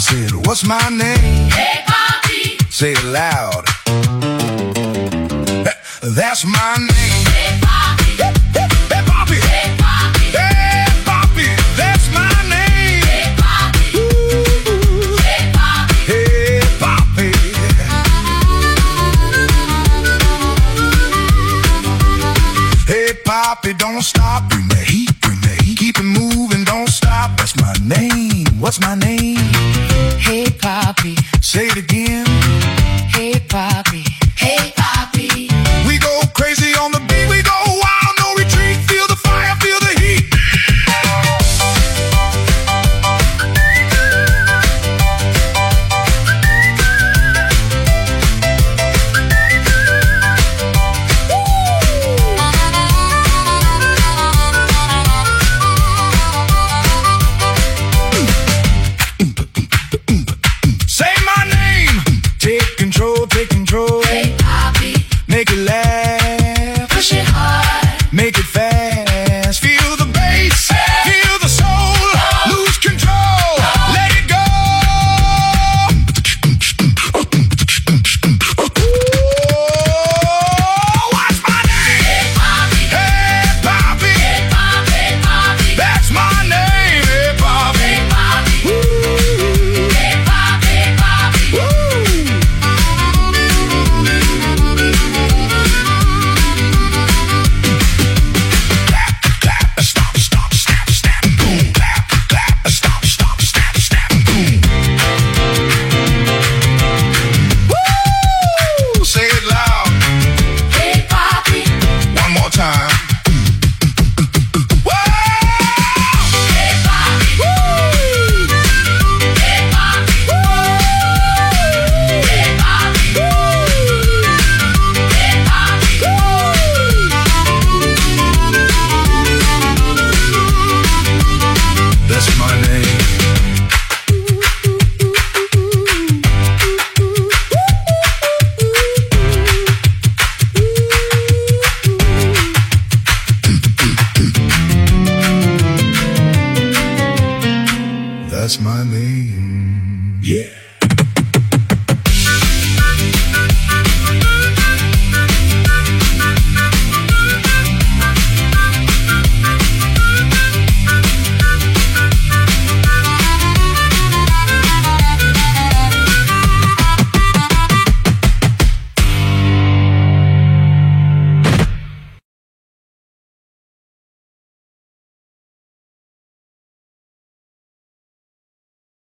said, what's my name? Hey, Poppy. Say it loud. That's my name. Hey, Poppy. Hey, Poppy. Hey, Poppy. Hey, Poppy. That's my name. Hey, Poppy. Hey, Poppy. Hey, Poppy. Hey, Poppy, don't stop. Bring the heat, bring the heat. Keep it moving, don't stop. That's my name. What's my name? Hey, Poppy. Say it again. Hey, Poppy. Hey, Poppy. We go crazy on the beat. We go wild, no retreat. Feel the fire, feel the heat. Say my name. Take control, take control. Hey, Poppy. Make it laugh, Push it hard. make it fast. Feel the bass, feel the soul. Lose control, let it go. What's my name? Hey, Poppy. Hey, Poppy. Hey, Poppy. Hey, Poppy. That's my name. Hey, Poppy. Hey, Poppy. Hey, Poppy. Hey, Poppy. Clap, stop, stop, snap, snap, boom. Clap, clap, stop, stop, snap, snap, boom. Woo! Say it loud. Hey, Poppy. One more time. Whoa! Hey, Poppy. Hey, Poppy. Hey, Poppy. Hey, Poppy. That's my name. That's my name. Yeah.